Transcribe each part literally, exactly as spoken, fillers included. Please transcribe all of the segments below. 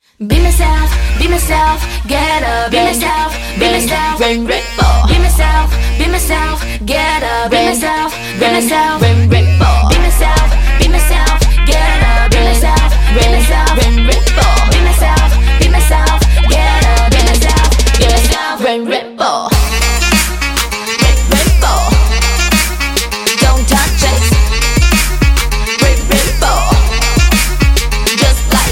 Be myself, be myself, get up, be myself, be myself, rain, rainbow. Be myself, be myself, get up, be myself, be myself, rain, rainbow. Be myself, be myself, get up, be myself, be myself, rain, rainbow. Be myself, be myself, get up, be myself, be myself, rain, rainbow. Rain, rainbow. Don't touch it. Rain, rainbow. Just like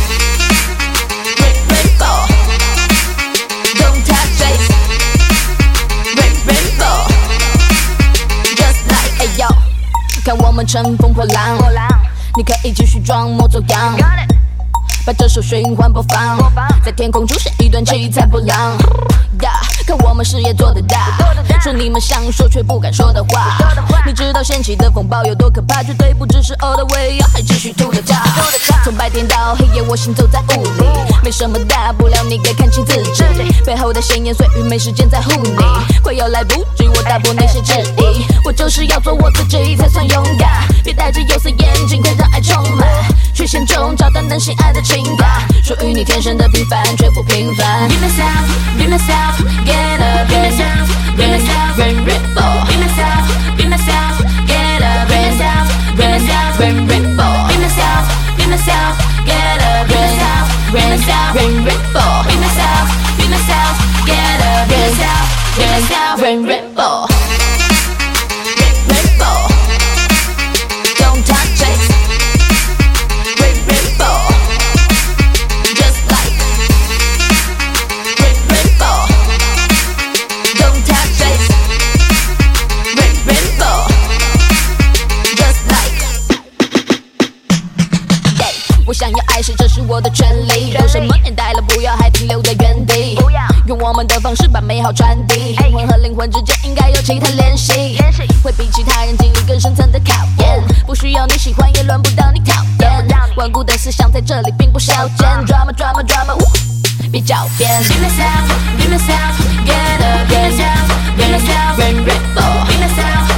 rain, rainbow. Don't touch it. Rain, rainbow. Just like 哎呦，看我们乘风破浪，你可以继续装模作样。把这首循环播放，在天空出现一段七彩波浪。Yeah, 看我们事业做得大，说你们想说却不敢说的话。你知道掀起的风暴有多可怕，绝对不只是 all the way， 还继续吐着它。从白天到黑夜，我行走在雾里，没什么大不了，你该看清自己。背后的闲言碎语，没时间在乎你，快要来不及我打破那些质疑。我就是要做我自己才算勇敢，别戴着有色眼镜，会让爱充满。缺陷中找到能心爱的情感，属于你天生的平凡却不平凡。Be myself, be myself, get up, be myself, be myself, rain, rainbow. Be myself, be myself, get up, be myself, be myself, rain, rainbow. Be myself, be myself, get up, be myself, be myself, rain, rainbow. Be myself, be myself, get up, be myself, be myself, rain, rainbow. Rain, rainbow. Don't touch it. Rain, rainbow. Just like rain, rainbow. Don't touch it. Rain, rainbow. Just like yeah, 我想要爱谁，这是我的权利。有什么年代了，不要还停留在原地。用我们的方式把美好传递，灵魂和灵魂之间应该有其他联系，会比其他人经历更深层的考验。不需要你喜欢，也轮不到你讨厌。顽固的思想在这里并不少见。Drama, drama, drama， 别狡辩。Be myself, be myself, get up, be myself, be myself, rain, rainbow. Be myself,